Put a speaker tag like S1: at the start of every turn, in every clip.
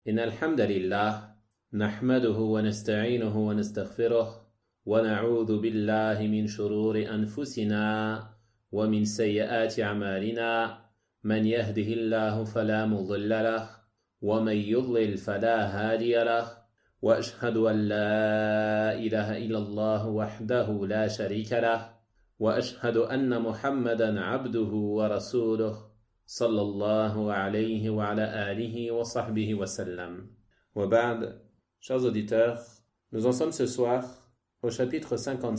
S1: إن الحمد لله نحمده ونستعينه ونستغفره ونعوذ بالله من شرور أنفسنا ومن سيئات أعمالنا من يهده الله فلا مضل له ومن يضلل فلا هادي له وأشهد أن لا إله إلا الله وحده لا شريك له وأشهد أن محمدا عبده ورسوله صلى الله عليه وعلى آله وصحبه وسلم. وبعد, chers auditeurs, nous en sommes ce soir au chapitre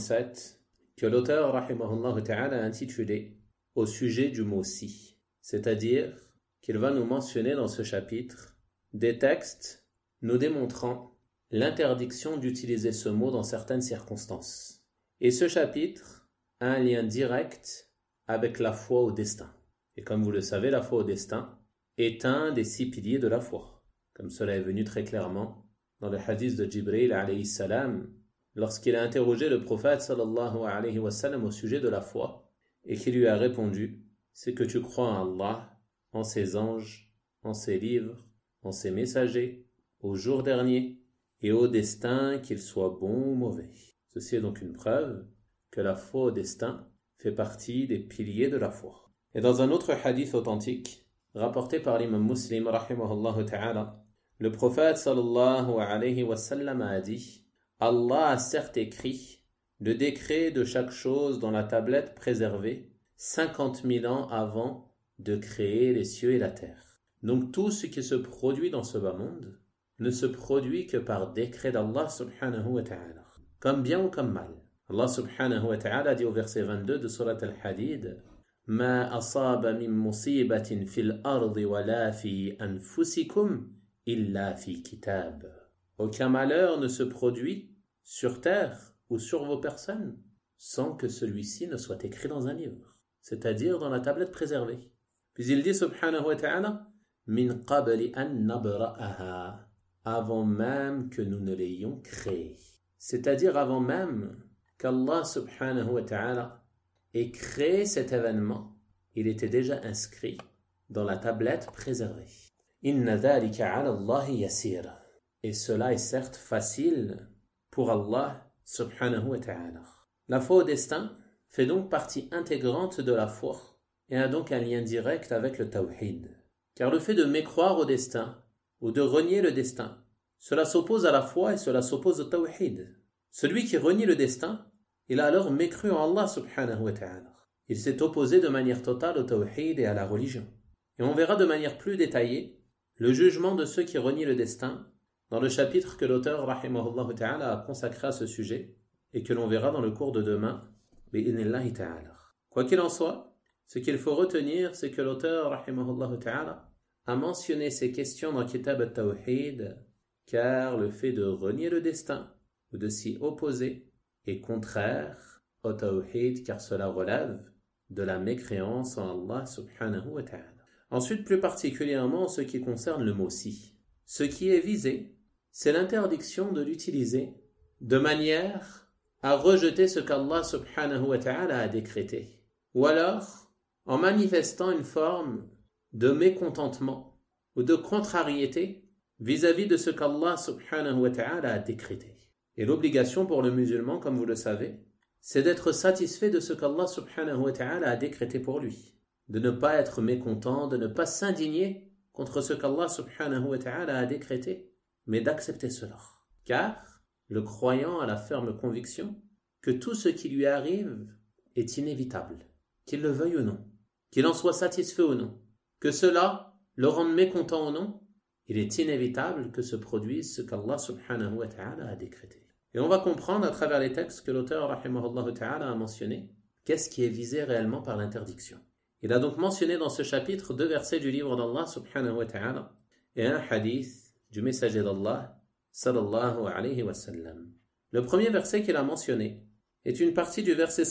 S1: 57 que l'auteur rahimahullah ta'ala a intitulé au sujet du mot si, c'est-à-dire qu'il va nous mentionner dans ce chapitre des textes nous démontrant l'interdiction d'utiliser ce mot dans certaines circonstances. Et ce chapitre a un lien direct avec la foi au destin. Et comme vous le savez, la foi au destin est un des 6 piliers de la foi, comme cela est venu très clairement dans le hadith de Jibril alayhi salam, lorsqu'il a interrogé le prophète sallallahu alayhi wa sallam au sujet de la foi, et qui lui a répondu, c'est que tu crois en Allah, en ses anges, en ses livres, en ses messagers, au jour dernier, et au destin, qu'il soit bon ou mauvais. Ceci est donc une preuve que la foi au destin fait partie des piliers de la foi. Et dans un autre hadith authentique, rapporté par l'imam Muslim, rahimahullah ta'ala, le prophète sallallahu alayhi wa sallam a dit « Allah a certes écrit le décret de chaque chose dans la tablette préservée 50 000 ans avant de créer les cieux et la terre. Donc tout ce qui se produit dans ce bas monde ne se produit que par décret d'Allah subhanahu wa ta'ala, comme bien ou comme mal. Allah subhanahu wa ta'ala dit au verset 22 de Surat al-Hadid « ما أصاب من مصيبة في الأرض ولا في أنفسكم إلا في كتاب. Aucun malheur ne se produit sur terre ou sur vos personnes sans que celui-ci ne soit écrit dans un livre, c'est-à-dire dans la tablette préservée. Puis il dit subhanahu wa ta'ala min qabli an nabra'aha, avant même que nous ne l'ayons créé, c'est-à-dire avant même qu'Allah subhanahu wa ta'ala et créer cet événement, il était déjà inscrit dans la tablette préservée. Inna dhalika 'ala Allahi yasir. Et cela est certes facile pour Allah subhanahu wa ta'ala. La foi au destin fait donc partie intégrante de la foi et a donc un lien direct avec le tawhid. Car le fait de mécroire au destin ou de renier le destin, cela s'oppose à la foi et cela s'oppose au tawhid. Celui qui renie le destin, il a alors mécru en Allah subhanahu wa ta'ala. Il s'est opposé de manière totale au tawhid et à la religion. Et on verra de manière plus détaillée le jugement de ceux qui renient le destin dans le chapitre que l'auteur rahimahullah ta'ala a consacré à ce sujet et que l'on verra dans le cours de demain bi'idhnillahi ta'ala. Quoi qu'il en soit, ce qu'il faut retenir, c'est que l'auteur rahimahullah ta'ala a mentionné ces questions dans Kitab al-Tawhid, car le fait de renier le destin ou de s'y opposer est contraire au tawhid, car cela relève de la mécréance en Allah subhanahu wa ta'ala. Ensuite, plus particulièrement en ce qui concerne le mot si. Ce qui est visé, c'est l'interdiction de l'utiliser de manière à rejeter ce qu'Allah subhanahu wa ta'ala a décrété, ou alors en manifestant une forme de mécontentement ou de contrariété vis-à-vis de ce qu'Allah subhanahu wa ta'ala a décrété. Et l'obligation pour le musulman, comme vous le savez, c'est d'être satisfait de ce qu'Allah subhanahu wa ta'ala a décrété pour lui, de ne pas être mécontent, de ne pas s'indigner contre ce qu'Allah subhanahu wa ta'ala a décrété, mais d'accepter cela. Car le croyant a la ferme conviction que tout ce qui lui arrive est inévitable, qu'il le veuille ou non, qu'il en soit satisfait ou non, que cela le rende mécontent ou non, il est inévitable que se produise ce qu'Allah subhanahu wa ta'ala a décrété. Et on va comprendre à travers les textes que l'auteur rahimahullah ta'ala a mentionné qu'est-ce qui est visé réellement par l'interdiction. Il a donc mentionné dans ce chapitre 2 versets du livre d'Allah subhanahu wa ta'ala et un hadith du messager d'Allah sallallahu alayhi wa sallam. Le premier verset qu'il a mentionné est une partie du verset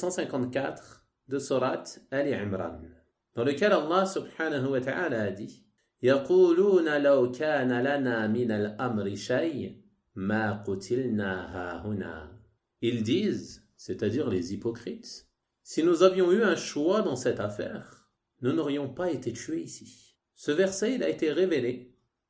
S1: 154 de Surat Al-Imran, dans lequel Allah subhanahu wa ta'ala a dit يَقُولُونَ لَوْ كَانَ لَنَا مِنَ الْأَمْرِ شَيْءٍ مَا قُتِلْنَا هَاهُنَا. Ils disent, c'est-à-dire les hypocrites, si nous avions eu un choix dans cette affaire, nous n'aurions pas été tués ici. Ce verset il a été révélé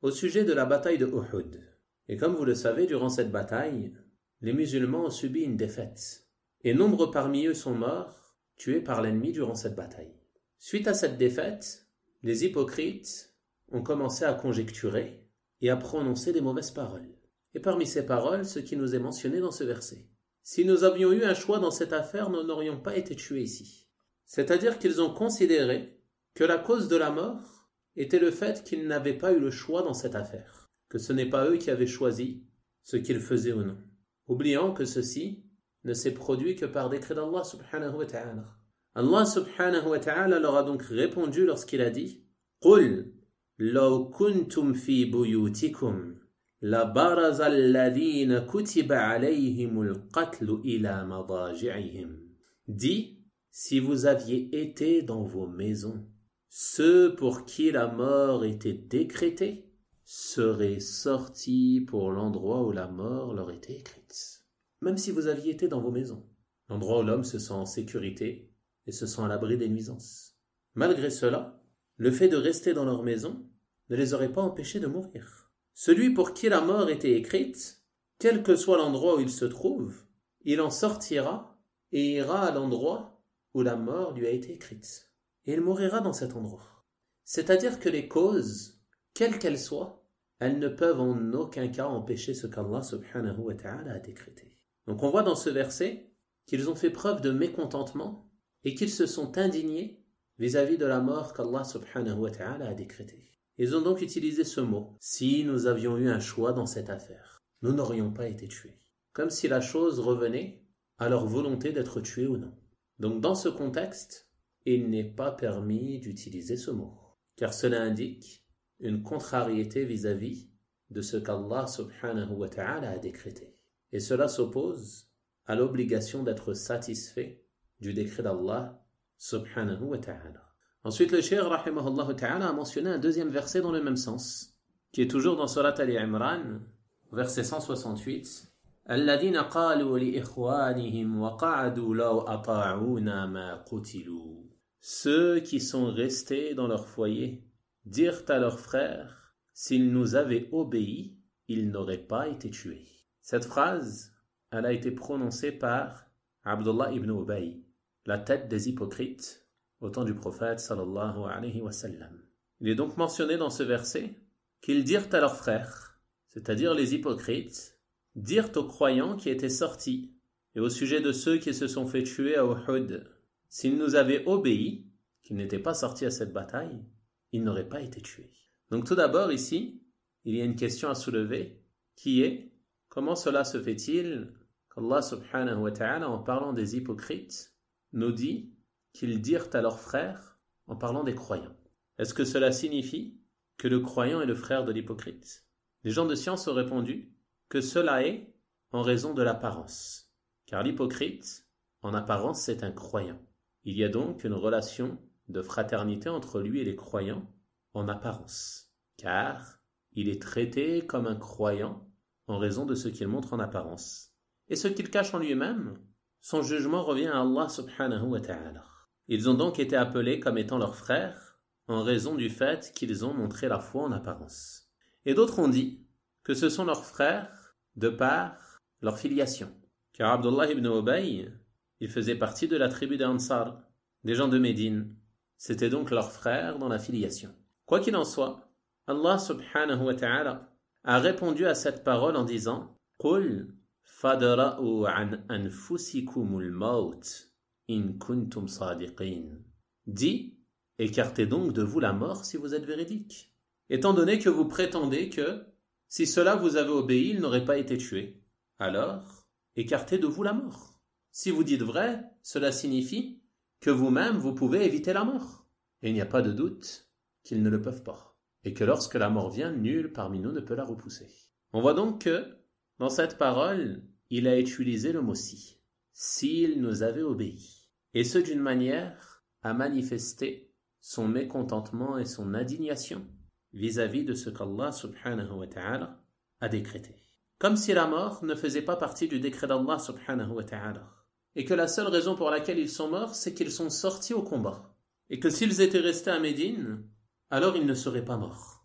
S1: au sujet de la bataille de Uhud. Et comme vous le savez, durant cette bataille, les musulmans ont subi une défaite. Et nombre parmi eux sont morts, tués par l'ennemi durant cette bataille. Suite à cette défaite, les hypocrites ont commencé à conjecturer et à prononcer des mauvaises paroles. Et parmi ces paroles, ce qui nous est mentionné dans ce verset. Si nous avions eu un choix dans cette affaire, nous n'aurions pas été tués ici. C'est-à-dire qu'ils ont considéré que la cause de la mort était le fait qu'ils n'avaient pas eu le choix dans cette affaire, que ce n'est pas eux qui avaient choisi ce qu'ils faisaient ou non, oubliant que ceci ne s'est produit que par décret d'Allah subhanahu wa ta'ala. Allah subhanahu wa ta'ala leur a donc répondu lorsqu'il a dit « Qul law kuntum fi buyutikum لَبَرَزَ الَّذِينَ كُتِبَ عَلَيْهِمُ الْقَتْلُ إِلَى مَضَاجِعِهِمْ. Dit, si vous aviez été dans vos maisons, ceux pour qui la mort était décrétée seraient sortis pour l'endroit où la mort leur était écrite. Même si vous aviez été dans vos maisons, l'endroit où l'homme se sent en sécurité et se sent à l'abri des nuisances. Malgré cela, le fait de rester dans leur maison ne les aurait pas empêchés de mourir. Celui pour qui la mort était écrite, quel que soit l'endroit où il se trouve, il en sortira et ira à l'endroit où la mort lui a été écrite. Et il mourira dans cet endroit. C'est-à-dire que les causes, quelles qu'elles soient, elles ne peuvent en aucun cas empêcher ce qu'Allah subhanahu wa ta'ala a décrété. Donc on voit dans ce verset qu'ils ont fait preuve de mécontentement et qu'ils se sont indignés vis-à-vis de la mort qu'Allah subhanahu wa ta'ala a décrétée. Ils ont donc utilisé ce mot. Si nous avions eu un choix dans cette affaire, nous n'aurions pas été tués. Comme si la chose revenait à leur volonté d'être tués ou non. Donc dans ce contexte, il n'est pas permis d'utiliser ce mot. Car cela indique une contrariété vis-à-vis de ce qu'Allah subhanahu wa ta'ala a décrété. Et cela s'oppose à l'obligation d'être satisfait du décret d'Allah subhanahu wa ta'ala. Ensuite, le cheikh rahimahullah ta'ala a mentionné un deuxième verset dans le même sens, qui est toujours dans Surat Ali Imran, verset 168. الذين قالوا لإخوانهم وقعدوا لو أطاعونا ما قتلوا. Ceux qui sont restés dans leur foyer dirent à leurs frères, s'ils nous avaient obéi, ils n'auraient pas été tués. Cette phrase, elle a été prononcée par Abdullah ibn Ubay, la tête des hypocrites, au temps du prophète sallallahu alayhi wa sallam. Il est donc mentionné dans ce verset qu'ils dirent à leurs frères, c'est-à-dire les hypocrites, dirent aux croyants qui étaient sortis, et au sujet de ceux qui se sont fait tuer à Uhud, s'ils nous avaient obéi, qu'ils n'étaient pas sortis à cette bataille, ils n'auraient pas été tués. Donc tout d'abord ici, il y a une question à soulever, qui est, comment cela se fait-il qu'Allah subhanahu wa ta'ala, en parlant des hypocrites, nous dit qu'ils dirent à leurs frères en parlant des croyants. Est-ce que cela signifie que le croyant est le frère de l'hypocrite? Les gens de science ont répondu que cela est en raison de l'apparence, car l'hypocrite, en apparence, c'est un croyant. Il y a donc une relation de fraternité entre lui et les croyants en apparence, car il est traité comme un croyant en raison de ce qu'il montre en apparence. Et ce qu'il cache en lui-même, son jugement revient à Allah subhanahu wa ta'ala. Ils ont donc été appelés comme étant leurs frères en raison du fait qu'ils ont montré la foi en apparence. Et d'autres ont dit que ce sont leurs frères de par leur filiation. Car Abdullah ibn Ubay, il faisait partie de la tribu des Ansar, des gens de Médine. C'était donc leurs frères dans la filiation. Quoi qu'il en soit, Allah subhanahu wa ta'ala a répondu à cette parole en disant « Qul fadra'u an anfusikumul maut » In kuntum sadiqin. Dit, écartez donc de vous la mort si vous êtes véridique. Étant donné que vous prétendez que, si cela vous avait obéi, il n'aurait pas été tué, alors, écartez de vous la mort. Si vous dites vrai, cela signifie que vous-même, vous pouvez éviter la mort. Et il n'y a pas de doute qu'ils ne le peuvent pas. Et que lorsque la mort vient, nul parmi nous ne peut la repousser. On voit donc que, dans cette parole, il a utilisé le mot « si ». S'il nous avait obéi, et ce d'une manière à manifester son mécontentement et son indignation vis-à-vis de ce qu'Allah subhanahu wa ta'ala a décrété. Comme si la mort ne faisait pas partie du décret d'Allah subhanahu wa ta'ala, et que la seule raison pour laquelle ils sont morts, c'est qu'ils sont sortis au combat, et que s'ils étaient restés à Médine, alors ils ne seraient pas morts.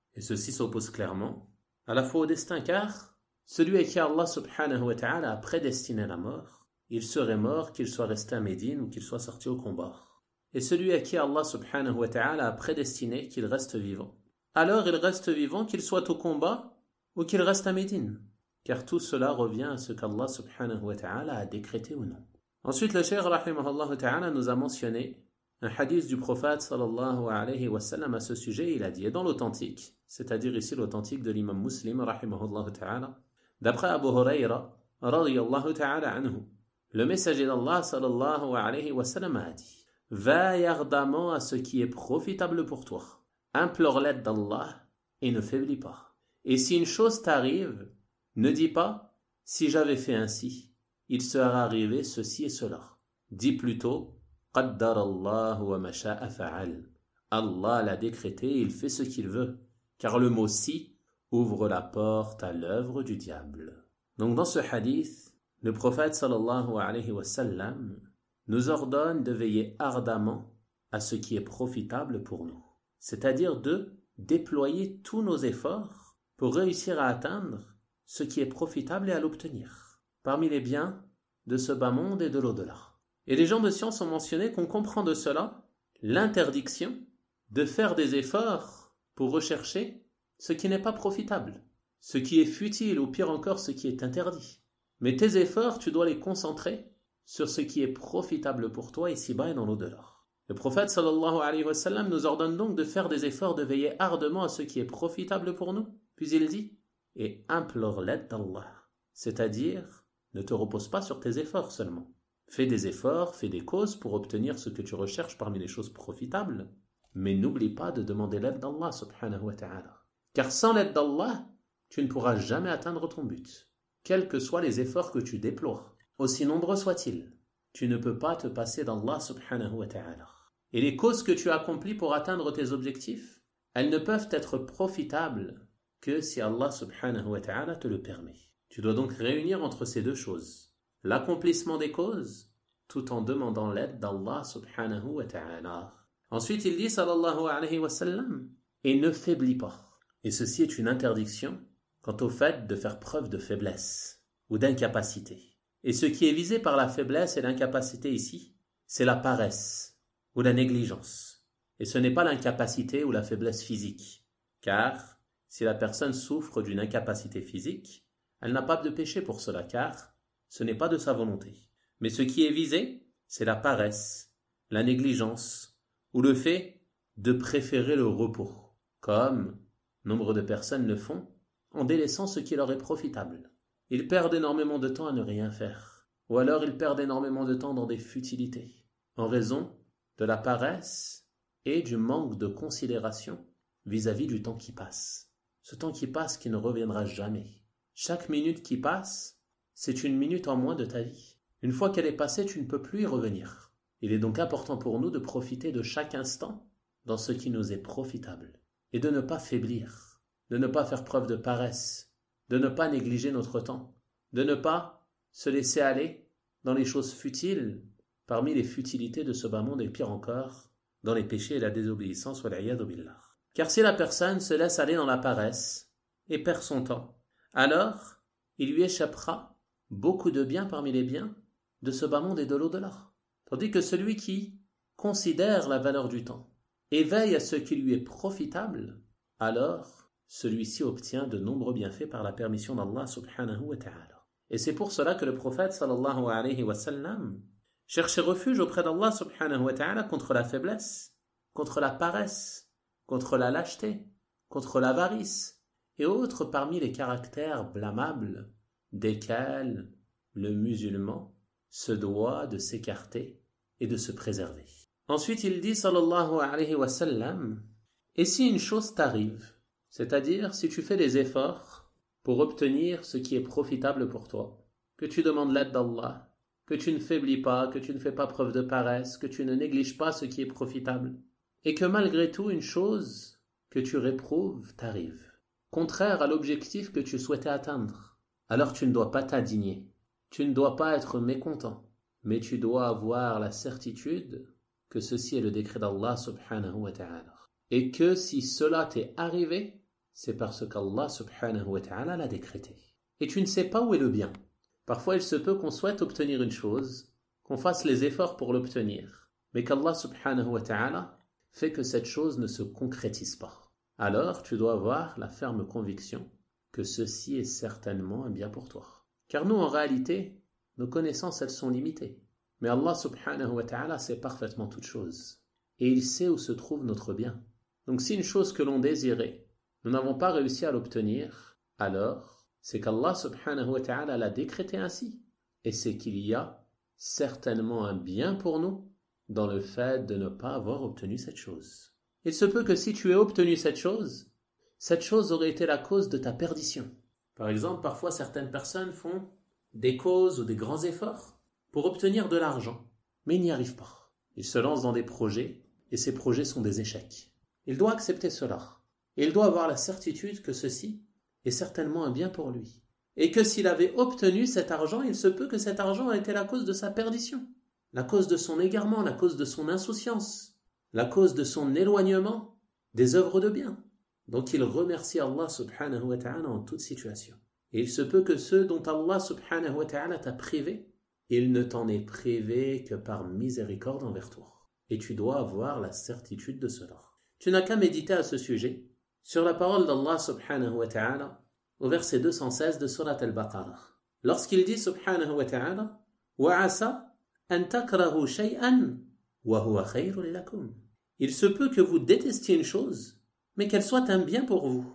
S1: Et ceci s'oppose clairement à la foi au destin, car celui à qui Allah subhanahu wa ta'ala a prédestiné la mort, il serait mort qu'il soit resté à Médine ou qu'il soit sorti au combat. Et celui à qui Allah subhanahu wa ta'ala a prédestiné qu'il reste vivant, alors il reste vivant qu'il soit au combat ou qu'il reste à Médine, car tout cela revient à ce qu'Allah subhanahu wa ta'ala a décrété ou non. Ensuite, le cheikh rahimahullah ta'ala nous a mentionné un hadith du prophète sallallahu alayhi wa sallam à ce sujet. Il a dit, et dans l'authentique, c'est-à-dire ici l'authentique de l'imam Muslim rahimahullah ta'ala, d'après Abu Huraira radiyallahu ta'ala anhu, le messager d'Allah sallallahu alayhi wa sallam a dit, veille ardemment à ce qui est profitable pour toi, implore l'aide d'Allah et ne faiblis pas. Et si une chose t'arrive, ne dis pas, si j'avais fait ainsi, il serait arrivé ceci et cela. Dis plutôt, qaddar Allah wa ma sha'a fa'al. Allah l'a décrété et il fait ce qu'il veut, car le mot si ouvre la porte à l'œuvre du diable. Donc dans ce hadith, le prophète sallallahu alayhi wa sallam nous ordonne de veiller ardemment à ce qui est profitable pour nous, c'est-à-dire de déployer tous nos efforts pour réussir à atteindre ce qui est profitable et à l'obtenir, parmi les biens de ce bas monde et de l'au-delà. Et les gens de science ont mentionné qu'on comprend de cela l'interdiction de faire des efforts pour rechercher ce qui n'est pas profitable, ce qui est futile ou pire encore ce qui est interdit. Mais tes efforts, tu dois les concentrer sur ce qui est profitable pour toi ici-bas et dans l'au-delà. Le prophète sallallahu alayhi wa sallam nous ordonne donc de faire des efforts, de veiller ardemment à ce qui est profitable pour nous. Puis il dit, et implore l'aide d'Allah. C'est-à-dire, ne te repose pas sur tes efforts seulement. Fais des efforts, fais des causes pour obtenir ce que tu recherches parmi les choses profitables, mais n'oublie pas de demander l'aide d'Allah subhanahu wa ta'ala. Car sans l'aide d'Allah, tu ne pourras jamais atteindre ton but, quels que soient les efforts que tu déploies, aussi nombreux soient-ils. Tu ne peux pas te passer d'Allah subhanahu wa ta'ala. Et les causes que tu accomplis pour atteindre tes objectifs, elles ne peuvent être profitables que si Allah subhanahu wa ta'ala te le permet. Tu dois donc réunir entre ces deux choses, l'accomplissement des causes, tout en demandant l'aide d'Allah subhanahu wa ta'ala. Ensuite, il dit sallallahu alayhi wa sallam, et ne faiblis pas. Et ceci est une interdiction quant au fait de faire preuve de faiblesse ou d'incapacité. Et ce qui est visé par la faiblesse et l'incapacité ici, c'est la paresse ou la négligence. Et ce n'est pas l'incapacité ou la faiblesse physique, car si la personne souffre d'une incapacité physique, elle n'a pas de péché pour cela, car ce n'est pas de sa volonté. Mais ce qui est visé, c'est la paresse, la négligence, ou le fait de préférer le repos, comme nombre de personnes le font, en délaissant ce qui leur est profitable. Ils perdent énormément de temps à ne rien faire, ou alors ils perdent énormément de temps dans des futilités, en raison de la paresse et du manque de considération vis-à-vis du temps qui passe. Ce temps qui passe qui ne reviendra jamais. Chaque minute qui passe, c'est une minute en moins de ta vie. Une fois qu'elle est passée, tu ne peux plus y revenir. Il est donc important pour nous de profiter de chaque instant dans ce qui nous est profitable, et de ne pas faiblir, de ne pas faire preuve de paresse, de ne pas négliger notre temps, de ne pas se laisser aller dans les choses futiles, parmi les futilités de ce bas monde et pire encore, dans les péchés et la désobéissance, wal'iyadu billah. Car si la personne se laisse aller dans la paresse et perd son temps, alors il lui échappera beaucoup de biens parmi les biens de ce bas monde et de l'au-delà. Tandis que celui qui considère la valeur du temps et veille à ce qui lui est profitable, alors celui-ci obtient de nombreux bienfaits par la permission d'Allah subhanahu wa ta'ala. Et c'est pour cela que le prophète sallallahu alayhi wa sallam cherchait refuge auprès d'Allah subhanahu wa ta'ala contre la faiblesse, contre la paresse, contre la lâcheté, contre l'avarice et autres parmi les caractères blâmables desquels le musulman se doit de s'écarter et de se préserver. Ensuite, il dit sallallahu alayhi wa sallam, et si une chose t'arrive, c'est-à-dire si tu fais des efforts pour obtenir ce qui est profitable pour toi, que tu demandes l'aide d'Allah, que tu ne faiblis pas, que tu ne fais pas preuve de paresse, que tu ne négliges pas ce qui est profitable, et que malgré tout une chose que tu réprouves t'arrive, contraire à l'objectif que tu souhaitais atteindre, alors tu ne dois pas t'indigner, tu ne dois pas être mécontent, mais tu dois avoir la certitude que ceci est le décret d'Allah subhanahu wa ta'ala. Et que si cela t'est arrivé, c'est parce qu'Allah subhanahu wa ta'ala l'a décrété. Et tu ne sais pas où est le bien. Parfois il se peut qu'on souhaite obtenir une chose, qu'on fasse les efforts pour l'obtenir, mais qu'Allah subhanahu wa ta'ala fait que cette chose ne se concrétise pas. Alors tu dois avoir la ferme conviction que ceci est certainement un bien pour toi. Car nous en réalité, nos connaissances elles sont limitées. Mais Allah subhanahu wa ta'ala sait parfaitement toutes choses. Et il sait où se trouve notre bien. Donc si une chose que l'on désirait, nous n'avons pas réussi à l'obtenir, alors c'est qu'Allah subhanahu wa ta'ala l'a décrété ainsi. Et c'est qu'il y a certainement un bien pour nous dans le fait de ne pas avoir obtenu cette chose. Il se peut que si tu aies obtenu cette chose aurait été la cause de ta perdition. Par exemple, parfois certaines personnes font des causes ou des grands efforts pour obtenir de l'argent, mais ils n'y arrivent pas. Ils se lancent dans des projets et ces projets sont des échecs. Il doit accepter cela. Et il doit avoir la certitude que ceci est certainement un bien pour lui. Et que s'il avait obtenu cet argent, il se peut que cet argent ait été la cause de sa perdition, la cause de son égarement, la cause de son insouciance, la cause de son éloignement des œuvres de bien. Donc il remercie Allah subhanahu wa ta'ala en toute situation. Et il se peut que ceux dont Allah subhanahu wa ta'ala t'a privé, il ne t'en est privé que par miséricorde envers toi. Et tu dois avoir la certitude de cela. Tu n'as qu'à méditer à ce sujet sur la parole d'Allah subhanahu wa ta'ala au verset 216 de Surat al-Baqarah. Lorsqu'il dit subhanahu wa ta'ala وَعَسَى أَن تَكْرَهُوا شَيْئًا وَهُوَ خَيْرٌ لَكُمْ. Il se peut que vous détestiez une chose, mais qu'elle soit un bien pour vous.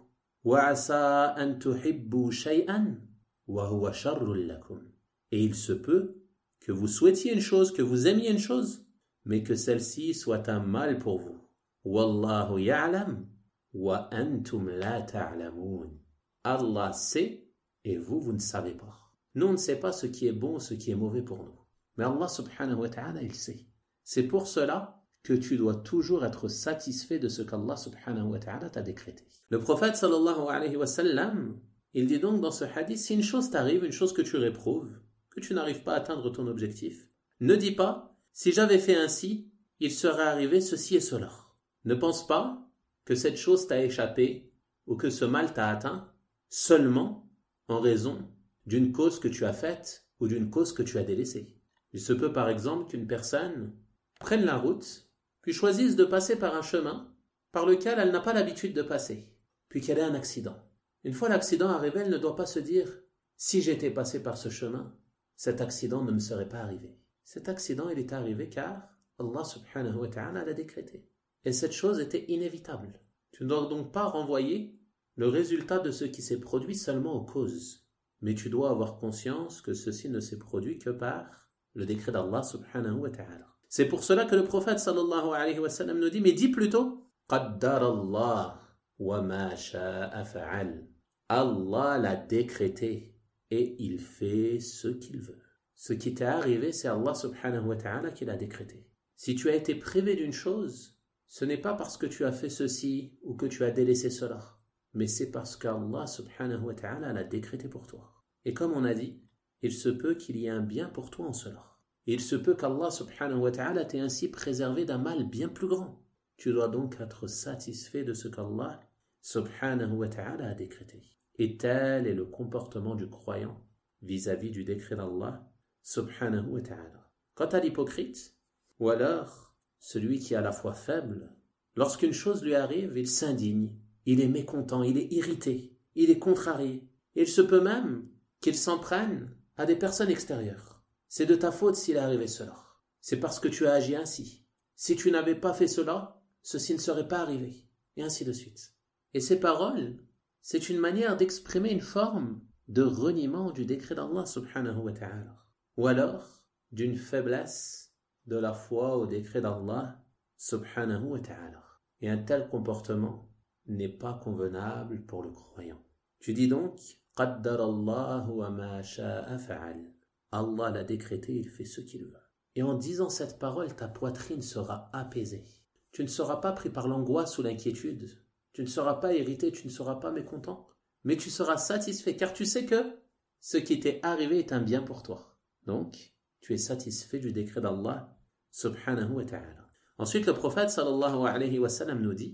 S1: وَعَسَى أَن تُحِبُّوا شَيْئًا وَهُوَ شَرٌّ لَكُمْ. Et il se peut que vous souhaitiez une chose, que vous aimiez une chose, mais que celle-ci soit un mal pour vous. وَاللَّهُ يَعْلَمُ وَأَنْتُمْ لَا تَعْلَمُونَ. Allah sait et vous ne savez pas. Nous, on ne sait pas ce qui est bon ou ce qui est mauvais pour nous. Mais Allah subhanahu wa ta'ala, il sait. C'est pour cela que tu dois toujours être satisfait de ce qu'Allah subhanahu wa ta'ala t'a décrété. Le prophète sallallahu alayhi wa sallam, il dit donc dans ce hadith, si une chose t'arrive, une chose que tu réprouves, que tu n'arrives pas à atteindre ton objectif, ne dis pas, si j'avais fait ainsi, il serait arrivé ceci et cela. Ne pense pas que cette chose t'a échappé ou que ce mal t'a atteint seulement en raison d'une cause que tu as faite ou d'une cause que tu as délaissée. Il se peut par exemple qu'une personne prenne la route, puis choisisse de passer par un chemin par lequel elle n'a pas l'habitude de passer, puis qu'elle ait un accident. Une fois l'accident arrivé, elle ne doit pas se dire « si j'étais passé par ce chemin, cet accident ne me serait pas arrivé ». Cet accident, il est arrivé car Allah subhanahu wa ta'ala l'a décrété. Et cette chose était inévitable. Tu ne dois donc pas renvoyer le résultat de ce qui s'est produit seulement aux causes, mais tu dois avoir conscience que ceci ne s'est produit que par le décret d'Allah subhanahu wa ta'ala. C'est pour cela que le prophète sallallahu alayhi wa sallam nous dit, mais dis plutôt qaddar Allah wa ma sha'a fa'al. Allah l'a décrété et il fait ce qu'il veut. Ce qui t'est arrivé, c'est Allah subhanahu wa ta'ala qui l'a décrété. Si tu as été privé d'une chose, ce n'est pas parce que tu as fait ceci ou que tu as délaissé cela, mais c'est parce qu'Allah subhanahu wa ta'ala l'a décrété pour toi. Et comme on a dit, il se peut qu'il y ait un bien pour toi en cela. Il se peut qu'Allah subhanahu wa ta'ala t'ait ainsi préservé d'un mal bien plus grand. Tu dois donc être satisfait de ce qu'Allah subhanahu wa ta'ala a décrété. Et tel est le comportement du croyant vis-à-vis du décret d'Allah subhanahu wa ta'ala. Quant à l'hypocrite, ou alors celui qui a la foi faible, lorsqu'une chose lui arrive, il s'indigne, il est mécontent, il est irrité, il est contrarié. Et il se peut même qu'il s'en prenne à des personnes extérieures. C'est de ta faute s'il est arrivé cela. C'est parce que tu as agi ainsi. Si tu n'avais pas fait cela, ceci ne serait pas arrivé. Et ainsi de suite. Et ces paroles, c'est une manière d'exprimer une forme de reniement du décret d'Allah subhanahu wa ta'ala. Ou alors, d'une faiblesse de la foi au décret d'Allah subhanahu wa ta'ala. Et un tel comportement n'est pas convenable pour le croyant. Tu dis donc, qaddar Allah wa ma sha'a fa'al. Allah l'a décrété, il fait ce qu'il veut. Et en disant cette parole, ta poitrine sera apaisée. Tu ne seras pas pris par l'angoisse ou l'inquiétude. Tu ne seras pas irrité, tu ne seras pas mécontent. Mais tu seras satisfait, car tu sais que ce qui t'est arrivé est un bien pour toi. Donc, tu es satisfait du décret d'Allah subhanahu wa ta'ala. Ensuite, le prophète sallallahu alayhi wa sallam nous dit,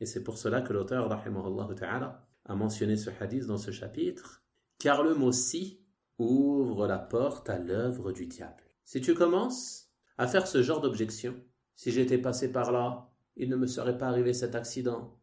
S1: Et c'est pour cela que l'auteur, rahimahullah ta'ala, a mentionné ce hadith dans ce chapitre, car le mot si ouvre la porte à l'œuvre du diable. Si tu commences à faire ce genre d'objection, si j'étais passé par là, il ne me serait pas arrivé cet accident.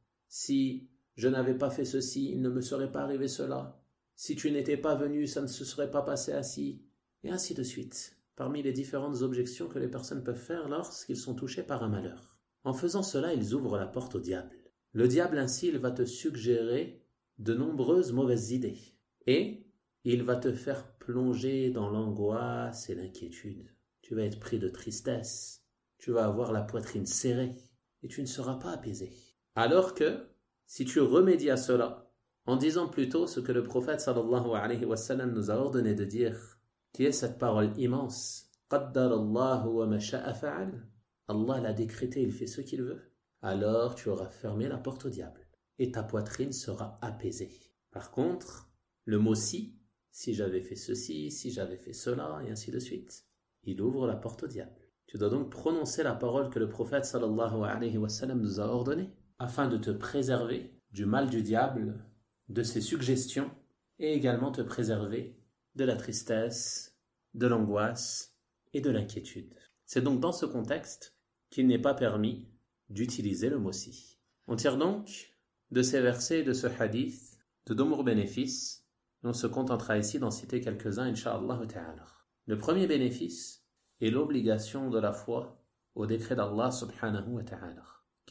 S1: Si je n'avais pas fait ceci, il ne me serait pas arrivé cela. Si tu n'étais pas venu, ça ne se serait pas passé ainsi. Et ainsi de suite, parmi les différentes objections que les personnes peuvent faire lorsqu'ils sont touchés par un malheur. En faisant cela, ils ouvrent la porte au diable. Le diable ainsi, il va te suggérer de nombreuses mauvaises idées. Et il va te faire plonger dans l'angoisse et l'inquiétude. Tu vas être pris de tristesse. Tu vas avoir la poitrine serrée. Et tu ne seras pas apaisé. Alors que, si tu remédies à cela, en disant plutôt ce que le prophète sallallahu alayhi wa sallam nous a ordonné de dire, qui est cette parole immense, qaddar Allahu wa ma sha'a fa'al. Allah l'a décrété, il fait ce qu'il veut. Alors tu auras fermé la porte au diable et ta poitrine sera apaisée. Par contre, le mot si j'avais fait ceci, si j'avais fait cela, et ainsi de suite, il ouvre la porte au diable. Tu dois donc prononcer la parole que le prophète sallallahu alayhi wa sallam nous a ordonnée afin de te préserver du mal du diable, de ses suggestions et également te préserver de la tristesse, de l'angoisse et de l'inquiétude. C'est donc dans ce contexte qu'il n'est pas permis d'utiliser le mot si. On tire donc de ces versets et de ce hadith de nombreux bénéfices et on se contentera ici d'en citer quelques-uns, incha'Allah ta'ala. Le premier bénéfice est l'obligation de la foi au décret d'Allah subhanahu wa ta'ala,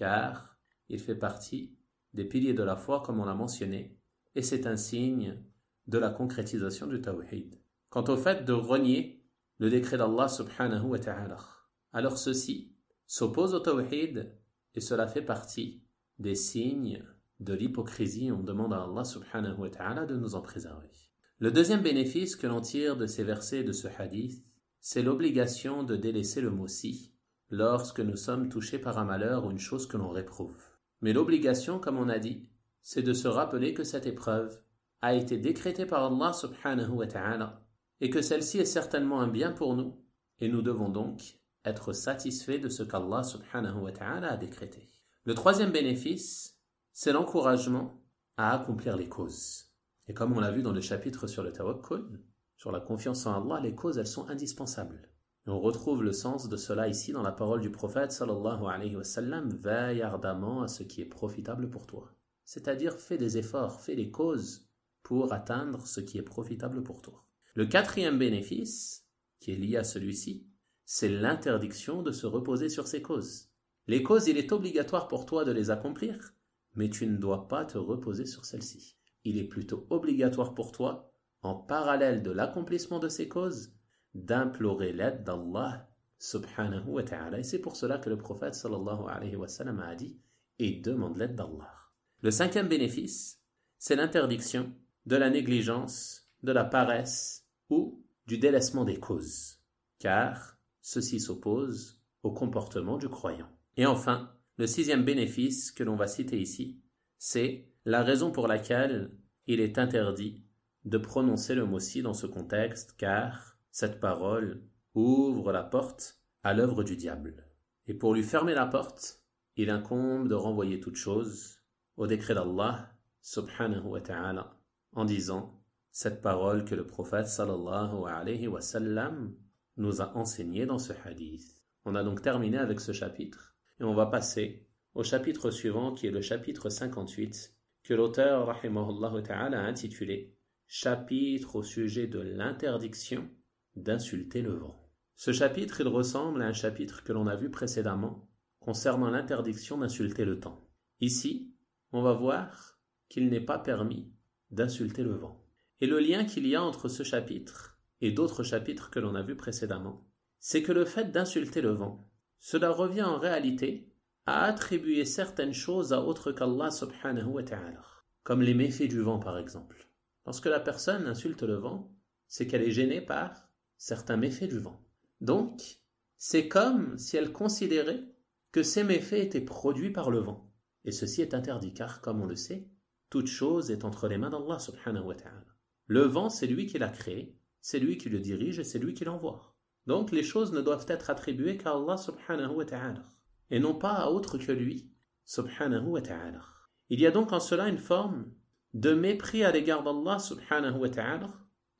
S1: car il fait partie des piliers de la foi comme on l'a mentionné et c'est un signe de la concrétisation du tawhid. Quant au fait de renier le décret d'Allah subhanahu wa ta'ala, alors ceci s'oppose au tawhid et cela fait partie des signes de l'hypocrisie. On demande à Allah subhanahu wa ta'ala de nous en préserver. Le deuxième bénéfice que l'on tire de ces versets de ce hadith, c'est l'obligation de délaisser le mot si lorsque nous sommes touchés par un malheur ou une chose que l'on réprouve. Mais l'obligation, comme on a dit, c'est de se rappeler que cette épreuve a été décrétée par Allah subhanahu wa ta'ala et que celle-ci est certainement un bien pour nous et nous devons donc être satisfaits de ce qu'Allah subhanahu wa ta'ala a décrété. Le troisième bénéfice, c'est l'encouragement à accomplir les causes. Et comme on l'a vu dans le chapitre sur le tawakkul, sur la confiance en Allah, les causes, elles sont indispensables. Et on retrouve le sens de cela ici dans la parole du prophète sallallahu alayhi wa sallam, veille ardemment à ce qui est profitable pour toi. C'est-à-dire, fais des efforts, fais des causes pour atteindre ce qui est profitable pour toi. Le quatrième bénéfice, qui est lié à celui-ci, c'est l'interdiction de se reposer sur ces causes. Les causes, il est obligatoire pour toi de les accomplir, mais tu ne dois pas te reposer sur celles-ci. Il est plutôt obligatoire pour toi, en parallèle de l'accomplissement de ces causes, d'implorer l'aide d'Allah subhanahu wa ta'ala. Et c'est pour cela que le prophète sallallahu alayhi wa sallam a dit « et demande l'aide d'Allah ». Le cinquième bénéfice, c'est l'interdiction de la négligence, de la paresse ou du délaissement des causes, car ceci s'oppose au comportement du croyant. Et enfin, le sixième bénéfice que l'on va citer ici, c'est la raison pour laquelle il est interdit de prononcer le mot si dans ce contexte, car cette parole ouvre la porte à l'œuvre du diable. Et pour lui fermer la porte, il incombe de renvoyer toute chose au décret d'Allah subhanahu wa ta'ala en disant cette parole que le prophète sallallahu alayhi wa sallam nous a enseignée dans ce hadith. On a donc terminé avec ce chapitre et on va passer au chapitre suivant qui est le chapitre 58 que l'auteur rahimahullah ta'ala a intitulé chapitre au sujet de l'interdiction d'insulter le vent. Ce chapitre, il ressemble à un chapitre que l'on a vu précédemment concernant l'interdiction d'insulter le temps. Ici, on va voir qu'il n'est pas permis d'insulter le vent. Et le lien qu'il y a entre ce chapitre et d'autres chapitres que l'on a vus précédemment, c'est que le fait d'insulter le vent, cela revient en réalité à attribuer certaines choses à autre qu'Allah subhanahu wa ta'ala, comme les méfaits du vent par exemple. Lorsque la personne insulte le vent, c'est qu'elle est gênée par certains méfaits du vent. Donc, c'est comme si elle considérait que ces méfaits étaient produits par le vent. Et ceci est interdit, car comme on le sait, toute chose est entre les mains d'Allah subhanahu wa ta'ala. Le vent, c'est lui qui l'a créé, c'est lui qui le dirige et c'est lui qui l'envoie. Donc, les choses ne doivent être attribuées qu'à Allah subhanahu wa ta'ala, et non pas à autre que lui, subhanahu wa ta'ala. Il y a donc en cela une forme de mépris à l'égard d'Allah subhanahu wa ta'ala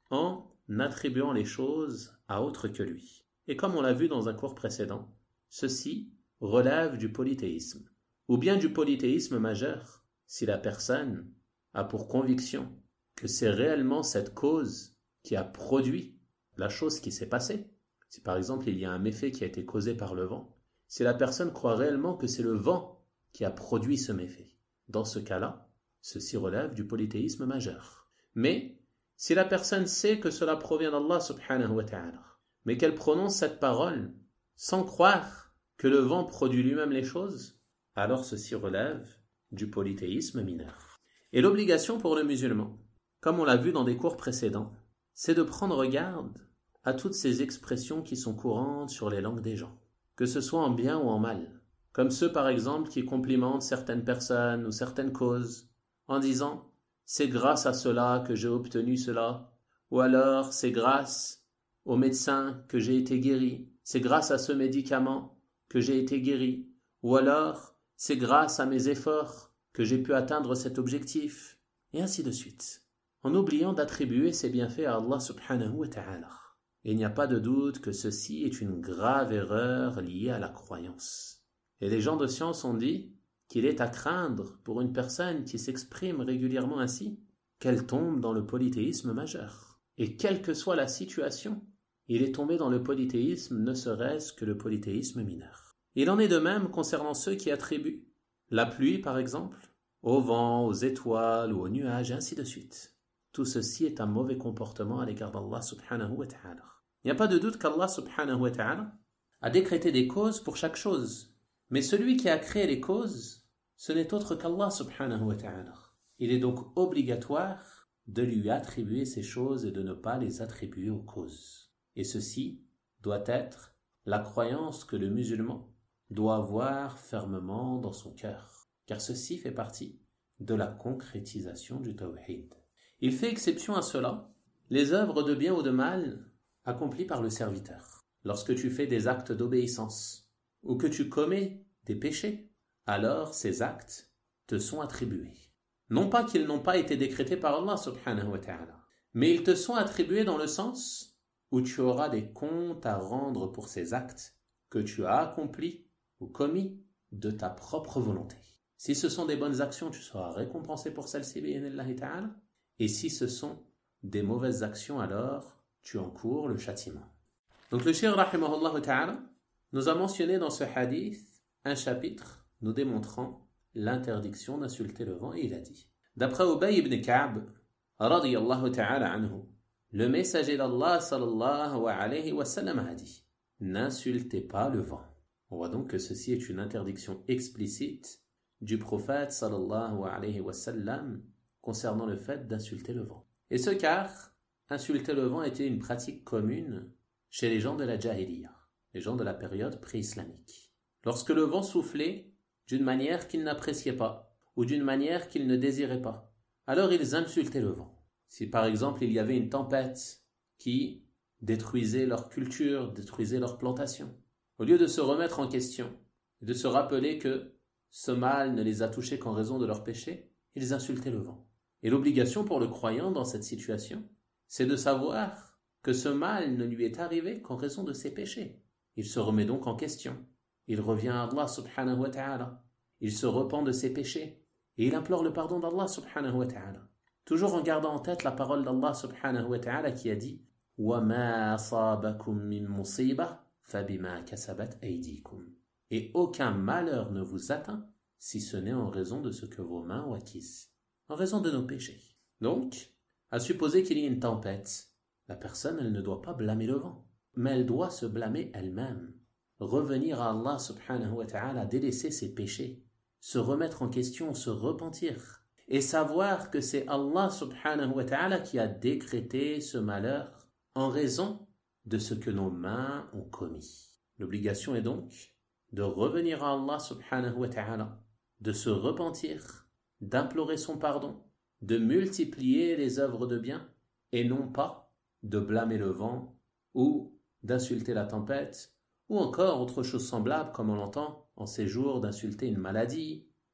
S1: en attribuant les choses à autre que lui. Et comme on l'a vu dans un cours précédent, ceci relève du polythéisme, ou bien du polythéisme majeur, si la personne a pour conviction que c'est réellement cette cause qui a produit la chose qui s'est passée. Si par exemple il y a un méfait qui a été causé par le vent, si la personne croit réellement que c'est le vent qui a produit ce méfait, dans ce cas-là, ceci relève du polythéisme majeur. Mais si la personne sait que cela provient d'Allah subhanahu wa ta'ala, mais qu'elle prononce cette parole sans croire que le vent produit lui-même les choses, alors ceci relève du polythéisme mineur. Et l'obligation pour le musulman, comme on l'a vu dans des cours précédents, c'est de prendre garde à toutes ces expressions qui sont courantes sur les langues des gens, que ce soit en bien ou en mal, comme ceux par exemple qui complimentent certaines personnes ou certaines causes en disant « c'est grâce à cela que j'ai obtenu cela » ou alors « c'est grâce au médecin que j'ai été guéri, c'est grâce à ce médicament que j'ai été guéri » ou alors « c'est grâce à mes efforts que j'ai pu atteindre cet objectif » et ainsi de suite, en oubliant d'attribuer ces bienfaits à Allah subhanahu wa ta'ala. Et il n'y a pas de doute que ceci est une grave erreur liée à la croyance. Et les gens de science ont dit qu'il est à craindre pour une personne qui s'exprime régulièrement ainsi, qu'elle tombe dans le polythéisme majeur. Et quelle que soit la situation, il est tombé dans le polythéisme, ne serait-ce que le polythéisme mineur. Il en est de même concernant ceux qui attribuent la pluie, par exemple, au vent, aux étoiles ou aux nuages, et ainsi de suite. Tout ceci est un mauvais comportement à l'égard d'Allah subhanahu wa ta'ala. Il n'y a pas de doute qu'Allah subhanahu wa ta'ala a décrété des causes pour chaque chose. Mais celui qui a créé les causes, ce n'est autre qu'Allah subhanahu wa ta'ala. Il est donc obligatoire de lui attribuer ces choses et de ne pas les attribuer aux causes. Et ceci doit être la croyance que le musulman doit avoir fermement dans son cœur, car ceci fait partie de la concrétisation du tawhid. Il fait exception à cela, les œuvres de bien ou de mal accomplies par le serviteur. Lorsque tu fais des actes d'obéissance ou que tu commets des péchés, alors ces actes te sont attribués. Non pas qu'ils n'ont pas été décrétés par Allah subhanahu wa ta'ala, mais ils te sont attribués dans le sens où tu auras des comptes à rendre pour ces actes que tu as accomplis ou commis de ta propre volonté. Si ce sont des bonnes actions, tu seras récompensé pour celles-ci, bi'idhnillahi ta'ala. Et si ce sont des mauvaises actions, alors tu encours le châtiment. Donc le cheikh rahimahullah ta'ala nous a mentionné dans ce hadith un chapitre nous démontrant l'interdiction d'insulter le vent et il a dit, d'après Ubay ibn Ka'b radiyallahu ta'ala anhu, le messager d'Allah sallallahu alayhi wa sallam a dit, n'insultez pas le vent. On voit donc que ceci est une interdiction explicite du prophète sallallahu alayhi wa sallam concernant le fait d'insulter le vent. Et ce car insulter le vent était une pratique commune chez les gens de la Jahiliya, les gens de la période pré-islamique. Lorsque le vent soufflait d'une manière qu'ils n'appréciaient pas ou d'une manière qu'ils ne désiraient pas, alors ils insultaient le vent. Si par exemple il y avait une tempête qui détruisait leur culture, détruisait leur plantation, au lieu de se remettre en question et de se rappeler que ce mal ne les a touchés qu'en raison de leur péché, ils insultaient le vent. Et l'obligation pour le croyant dans cette situation, c'est de savoir que ce mal ne lui est arrivé qu'en raison de ses péchés. Il se remet donc en question. Il revient à Allah subhanahu wa ta'ala. Il se repent de ses péchés. Et il implore le pardon d'Allah subhanahu wa ta'ala. Toujours en gardant en tête la parole d'Allah subhanahu wa ta'ala qui a dit « وَمَا أَصَابَكُم مِّن مُّصِيبَةٍ فَبِمَا كَسَبَتْ أَيْدِيكُمْ » Et aucun malheur ne vous atteint si ce n'est en raison de ce que vos mains ont acquis, en raison de nos péchés. Donc, à supposer qu'il y ait une tempête, la personne, elle ne doit pas blâmer le vent, mais elle doit se blâmer elle-même, revenir à Allah subhanahu wa ta'ala, délaisser ses péchés, se remettre en question, se repentir, et savoir que c'est Allah subhanahu wa ta'ala qui a décrété ce malheur en raison de ce que nos mains ont commis. L'obligation est donc de revenir à Allah subhanahu wa ta'ala, de se repentir, d'implorer son pardon, de multiplier les œuvres de bien, et non pas de blâmer le vent, ou d'insulter la tempête, ou encore autre chose semblable comme on l'entend en ces jours d'insulter une maladie,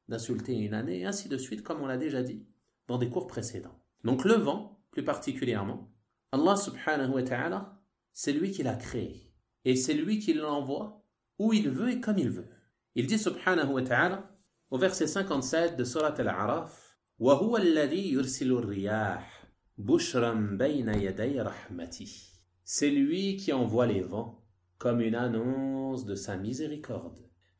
S1: d'insulter une année, et ainsi de suite, comme on l'a déjà dit dans des cours précédents. Donc le vent, plus particulièrement, Allah subhanahu wa ta'ala, c'est lui qui l'a créé. Et c'est lui qui l'envoie où il veut et comme il veut. Il dit subhanahu wa ta'ala, au verset 57 de Surat Al-A'raf, وَهُوَ الَّذِي يُرْسِلُ الرِّيَاحَ بُشْرًا بَيْنَ يَدَيْ رَحْمَتِهِ. C'est lui qui envoie les vents comme une annonce de sa miséricorde.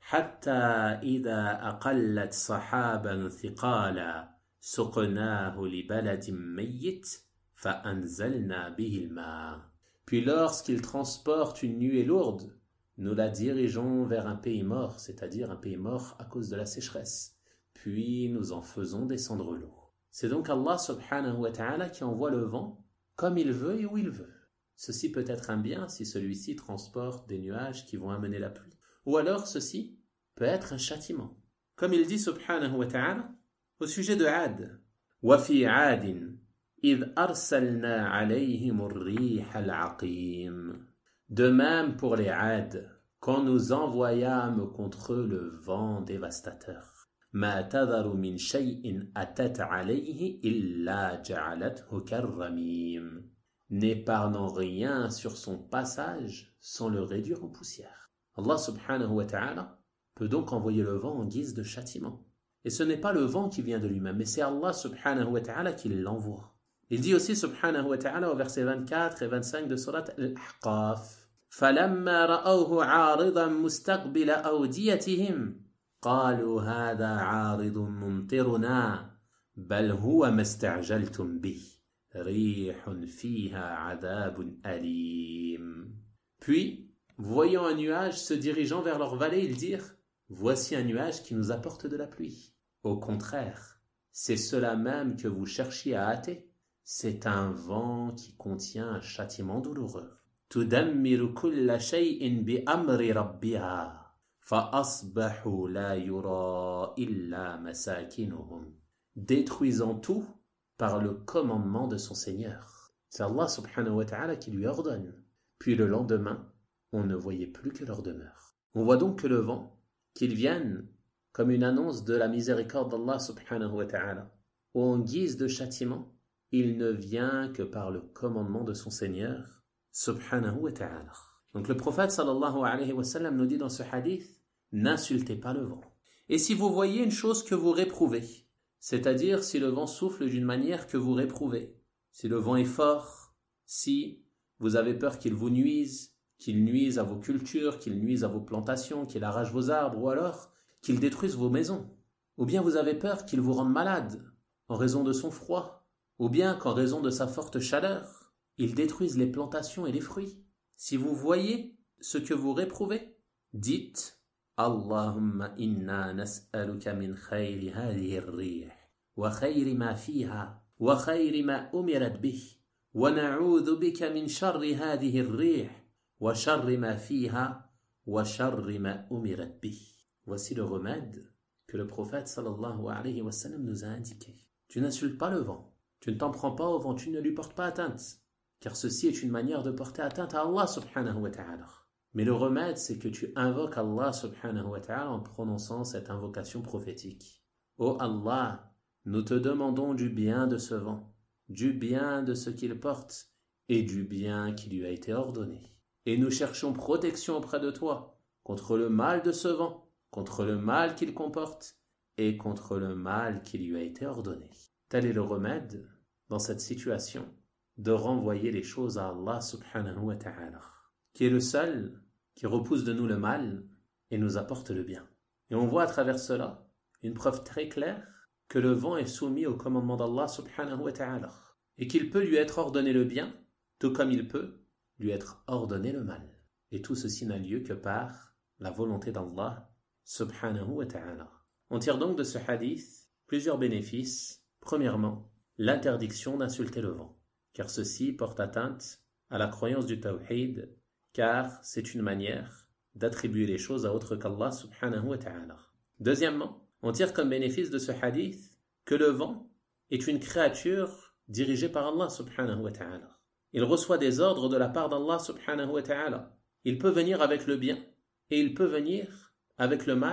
S1: حَتَّى إِذَا أَقَلَّتْ صَحَابًا ثِقَالًا سُقْنَاهُ لِبَلَدٍ مَيِّتٍ فَأَنزَلْنَا بِهِ الْمَاءَ. Puis lorsqu'il transporte une nuée lourde, nous la dirigeons vers un pays mort, c'est-à-dire un pays mort à cause de la sécheresse. Puis nous en faisons descendre l'eau. C'est donc Allah subhanahu wa ta'ala qui envoie le vent comme il veut et où il veut. Ceci peut être un bien si celui-ci transporte des nuages qui vont amener la pluie. Ou alors ceci peut être un châtiment. Comme il dit subhanahu wa ta'ala au sujet de Ad. وَفِي عَادٍ إِذْ أَرْسَلْنَا عَلَيْهِمُ الرِّيحَ الْعَقِيمَ. De même pour les Ad, quand nous envoyâmes contre eux le vent dévastateur. مَا تَذَرُ مِنْ شَيْءٍ أَتَتْ عَلَيْهِ إِلَّا جَعَلَتْهُ كَالرَّمِيمِ. N'épargnant rien sur son passage sans le réduire en poussière. Allah subhanahu wa ta'ala peut donc envoyer le vent en guise de châtiment. Et ce n'est pas le vent qui vient de lui-même, mais c'est Allah subhanahu wa ta'ala qui l'envoie. Il dit aussi subhanahu wa ta'ala au verset 24 et 25 de Surat Al-Ahqaf, فَلَمَّا رَأَوْهُ عَارِضًا مُسْتَقْبِلَ أَوْدِيَتِهِمْ قَالُوا هَذَا عَارِضٌ مُمْطِرُنَا بَلْ هُوَ مَا اسْتَعْجَلْتُمْ بِهِ رِيحٌ فِيهَا عَذَابٌ أَلِيمٌ. Puis, voyant un nuage se dirigeant vers leur vallée, ils dirent, voici un nuage qui nous apporte de la pluie. Au contraire, c'est cela même que vous cherchiez à hâter. C'est un vent qui contient un châtiment douloureux. تُدَمِّرُ كُلَّ شَيْءٍ بِأَمْرِ رَبِّهَا فَأَصْبَحُوا لَا يُرَى إِلَّا مَسَاكِنُهُمْ. Détruisant tout par le commandement de son Seigneur. C'est Allah subhanahu wa ta'ala qui lui ordonne. Puis le lendemain, on ne voyait plus que leur demeure. On voit donc que le vent, qu'il vienne comme une annonce de la miséricorde d'Allah subhanahu wa ta'ala, ou en guise de châtiment, il ne vient que par le commandement de son Seigneur subhanahu wa ta'ala. Donc le prophète sallallahu alayhi wa sallam nous dit dans ce hadith, n'insultez pas le vent. Et si vous voyez une chose que vous réprouvez, c'est-à-dire si le vent souffle d'une manière que vous réprouvez, si le vent est fort, si vous avez peur qu'il vous nuise, qu'il nuise à vos cultures, qu'il nuise à vos plantations, qu'il arrache vos arbres, ou alors qu'il détruise vos maisons, ou bien vous avez peur qu'il vous rende malade en raison de son froid, ou bien qu'en raison de sa forte chaleur, il détruise les plantations et les fruits. Si vous voyez ce que vous réprouvez, dites Allahumma inna nas'aluka min khayri hadhihi ar-rih wa khayri ma fiha wa khayri ma umirat bih wa na'udhu bika min sharri hadhihi ar-rih wa sharri ma fiha wa sharri ma umirat bih. Voici le remède que le prophète sallallahu alayhi wa sallam nous a indiqué. Tu n'insultes pas le vent, tu ne t'en prends pas au vent, tu ne lui portes pas atteinte, car ceci est une manière de porter atteinte à Allah subhanahu wa ta'ala. Mais le remède, c'est que tu invoques Allah subhanahu wa ta'ala en prononçant cette invocation prophétique. Ô Allah, nous te demandons du bien de ce vent, du bien de ce qu'il porte et du bien qui lui a été ordonné. Et nous cherchons protection auprès de toi contre le mal de ce vent, contre le mal qu'il comporte et contre le mal qui lui a été ordonné. Tel est le remède dans cette situation de renvoyer les choses à Allah subhanahu wa ta'ala, qui est le seul qui repousse de nous le mal et nous apporte le bien. Et on voit à travers cela une preuve très claire que le vent est soumis au commandement d'Allah subhanahu wa ta'ala et qu'il peut lui être ordonné le bien, tout comme il peut lui être ordonné le mal. Et tout ceci n'a lieu que par la volonté d'Allah subhanahu wa ta'ala. On tire donc de ce hadith plusieurs bénéfices. Premièrement, l'interdiction d'insulter le vent, car ceci porte atteinte à la croyance du tawhid, car c'est une manière d'attribuer les choses à autre qu'Allah subhanahu wa ta'ala. Deuxièmement, on tire comme bénéfice de ce hadith que le vent est une créature dirigée par Allah subhanahu wa ta'ala. Il reçoit des ordres de la part d'Allah subhanahu wa ta'ala. Il peut venir avec le bien et il peut venir avec le mal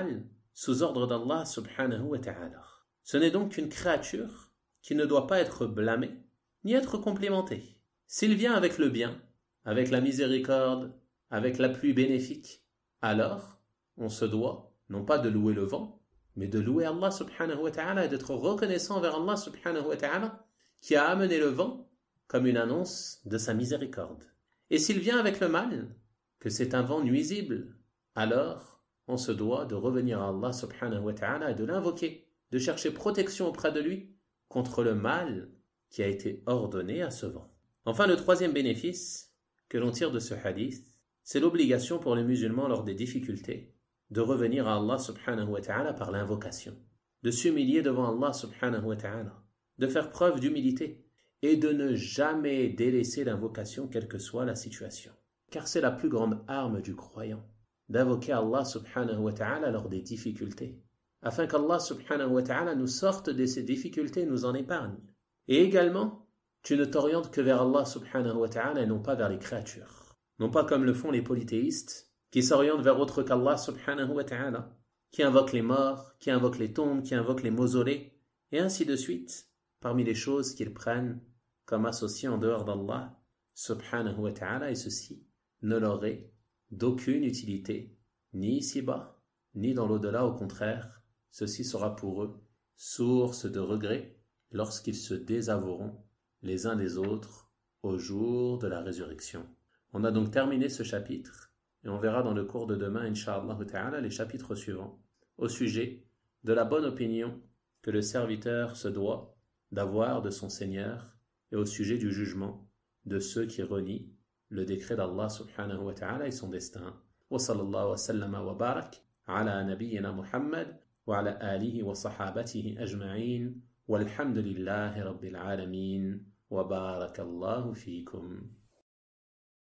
S1: sous ordre d'Allah subhanahu wa ta'ala. Ce n'est donc qu'une créature qui ne doit pas être blâmée, ni être complimentée. S'il vient avec le bien, avec la miséricorde, avec la pluie bénéfique, alors on se doit, non pas de louer le vent, mais de louer Allah subhanahu wa ta'ala et d'être reconnaissant envers Allah subhanahu wa ta'ala qui a amené le vent comme une annonce de sa miséricorde. Et s'il vient avec le mal, que c'est un vent nuisible, alors on se doit de revenir à Allah subhanahu wa ta'ala et de l'invoquer, de chercher protection auprès de lui contre le mal qui a été ordonné à ce vent. Enfin, le troisième bénéfice que l'on tire de ce hadith, c'est l'obligation pour les musulmans lors des difficultés de revenir à Allah subhanahu wa ta'ala par l'invocation, de s'humilier devant Allah subhanahu wa ta'ala, de faire preuve d'humilité et de ne jamais délaisser l'invocation quelle que soit la situation. Car c'est la plus grande arme du croyant, d'invoquer Allah subhanahu wa ta'ala lors des difficultés, afin qu'Allah subhanahu wa ta'ala nous sorte de ces difficultés et nous en épargne. Et également, tu ne t'orientes que vers Allah subhanahu wa ta'ala et non pas vers les créatures. Non pas comme le font les polythéistes, qui s'orientent vers autre qu'Allah subhanahu wa ta'ala, qui invoquent les morts, qui invoquent les tombes, qui invoquent les mausolées, et ainsi de suite, parmi les choses qu'ils prennent comme associées en dehors d'Allah subhanahu wa ta'ala, et ceci ne leur est d'aucune utilité, ni ici-bas, ni dans l'au-delà. Au contraire, ceci sera pour eux source de regret lorsqu'ils se désavoueront les uns des autres au jour de la résurrection. On a donc terminé ce chapitre et on verra dans le cours de demain, incha'Allah ta'ala, les chapitres suivants au sujet de la bonne opinion que le serviteur se doit d'avoir de son Seigneur et au sujet du jugement de ceux qui renient le décret d'Allah subhanahu wa ta'ala et son destin. Wa sallallahu wa sallama wa barak ala nabiyyina Muhammad wa ala alihi wa sahabatihi ajma'in walhamdulillahi rabbil alamin wa barakallahu fikum.